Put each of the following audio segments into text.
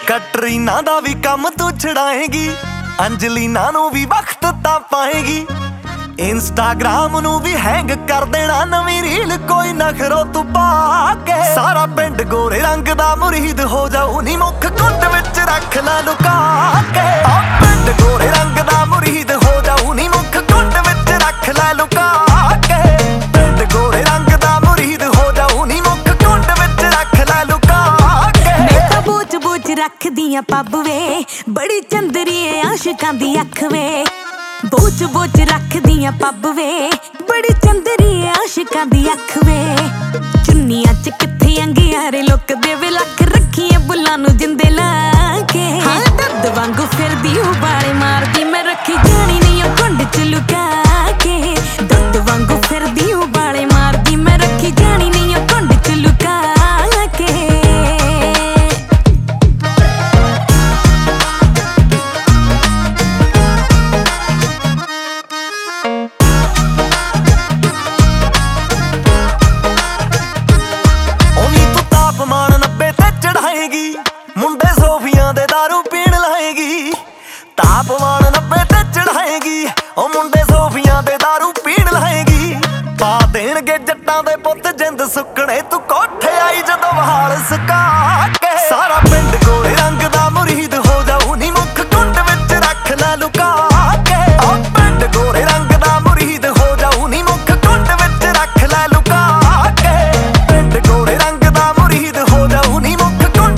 Katrina ਦਾ ਵੀ ਕੰਮ ਤੂੰ ਛੜਾਏਗੀ, ਅੰਜਲੀਨਾ ਨੂੰ ਵੀ ਵਕਤ ਤਾਂ ਪਾਏਗੀ। ਇੰਸਟਾਗ੍ਰਾਮ ਨੂੰ ਵੀ ਹੈਂਗ ਕਰ ਦੇਣਾ ਨਵੀਂ ਰੀਲ ਕੋਈ ਨਖਰੋ ਤੂੰ ਪਾ ਕੇ। ਸਾਰਾ ਪਿੰਡ ਗੋਰੇ ਰੰਗ ਦਾ ਮੁਰੀਦ ਹੋ ਜਾਊ ਨੀ ਮੁੱਖ ਕੁੰਡ ਵਿੱਚ ਰੱਖ ਲੈ ਲੁਕਾ ਕੇ। ਪਿੰਡ ਗੋਰੇ ਰੰਗ ਦਾ ਮੁਰੀਦ ਹੋ ਜਾਊ ਨੀ ਮੁੱਖ ਕੁੰਡ ਵਿੱਚ ਰੱਖ ਲੈ ਲੁਕਾ ਕੇ। ਪਿੰਡ ਗੋਰੇ ਰੰਗ ਦਾ ਮੁਰੀਦ ਹੋ ਜਾਊ ਨੀ ਮੁੱਖ ਕੁੰਡ ਵਿੱਚ ਰੱਖ ਲੈ ਲੁਕਾ ਕੇ। ਮੈਂ ਤਾਂ ਬੋਚ ਬੋਚ ਰੱਖਦੀ ਆਂ ਪੱਬ ਵੇ, ਬੜੀ ਚੰਦਰੀ ਏ ਆਸ਼ਿਕਾਂ ਦੀ ਅੱਖ ਵੇ। ਬੋਚ ਬੋਚ ਰੱਖਦੀ ਆਂ ਪੱਬ ਵੇ, ਬੜੀ ਚੰਦਰੀ ਏ ਆਸ਼ਿਕਾਂ ਦੀ ਅੱਖ ਵੇ। ਚੁੰਨੀਆਂ ਚ ਕਿੱਥੇ ਅੰਗਿਆਰੇ ਲੁਕਦੇ ਵੇ, ਲੱਖ ਰੱਖੀਏ ਬੁੱਲਾਂ ਨੂੰ ਜਿੰਦੇ ਲਾ ਕੇ। ਹਾਂ ਦੱਦ ਵਾਂਗੂ ਫਿਰਦੀ ਉਬਾਲੇ ਮਾਰਦੀ, ਮੈਂ ਰੱਖੀ ਜਾਣੀ ਨਹੀਂ ਉਹ ਕੁੰਡ ਚ ਲੁਕਾ ਕੇ। ਦੱਦ ਵਾਂਗੂ ਫਿਰਦੀ ਉਬਾਲੇ ਮਾਰਦੀ, ਮੈਂ ਰੱਖੀ ਜਾਣੀ ਨਹੀਂ ਉਹ ਕੁੰਡ ਚ ਲੁਕਾ ਕੇ। ਮੁੰਡੇ ਸੋਫੀਆਂ ਦੇ ਦਾਰੂ ਪੀਣ ਲਾਏਗੀ, ਤਾਪਮਾਨ 90 ਤੇ ਚੜਾਏਗੀ। ਉਹ ਮੁੰਡੇ ਸੋਫੀਆਂ ਦੇ ਦਾਰੂ ਪੀਣ ਲਾਏਗੀ, ਪਾ ਦੇਣਗੇ ਜੱਟਾਂ ਦੇ ਪੁੱਤ ਜਿੰਦ ਸੁੱਕਣੇ ਤੂੰ ਕੋਠੇ ਆਈ ਜਦੋਂ ਵਹਾਲ ਸਕਾ ਕੇ। ਸਾਰਾ ਪਿੰਡ ਗੋਰੇ ਰੰਗ ਦਾ ਮੁਰੀਦ ਹੋ ਜਾਊ ਨੀ ਮੁੱਖ ਕੁੰਡ ਵਿੱਚ ਰੱਖ ਲੈ ਲੁਕਾ ਕੇ। ਪਿੰਡ ਗੋਰੇ ਰੰਗ ਦਾ ਮੁਰੀਦ ਹੋ ਜਾਊ ਨੀ ਮੁੱਖ ਕੁੰਡ ਵਿੱਚ ਰੱਖ ਲੈ ਲੁਕਾ ਕੇ। ਪਿੰਡ ਗੋਰੇ ਰੰਗ ਦਾ ਮੁਰੀਦ ਹੋ ਜਾਊ ਨੀ ਮੁੱਖ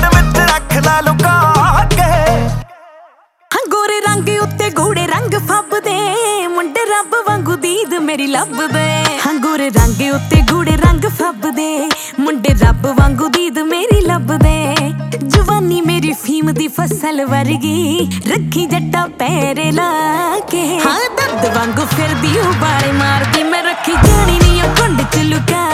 ਗੋਰੇ ਰੰਗ ਉੱਤੇ ਗੂੜੇ ਰੰਗ ਫੱਬਦੇ, ਮੁੰਡੇ ਰੱਬ ਵਾਂਗੂ ਦੀਦ ਮੇਰੀ ਲੱਭਦੇ। ਹਾਂ ਗੋਰੇ ਰੰਗ ਉੱਤੇ ਗੂੜੇ ਰੰਗ ਫੱਬਦੇ, ਮੁੰਡੇ ਰੱਬ ਵਾਂਗੂ ਦੀਦ ਮੇਰੀ ਲੱਭਦੇ। ਜਵਾਨੀ ਮੇਰੀ ਫੀਮ ਦੀ ਫਸਲ ਵਰਗੀ, ਰੱਖੀ ਜੱਟਾ ਪੈਰੇ ਲਾ ਕੇ। ਹਾਂ ਦੱਦ ਵਾਂਗੂ ਫਿਰਦੀ ਉਬਾਲੇ ਮਾਰਦੀ, ਮੈਂ ਰੱਖੀ ਜਾਣੀ ਨਹੀਂ ਉਹ ਕੁੰਡ ਚ ਲੁਕਾ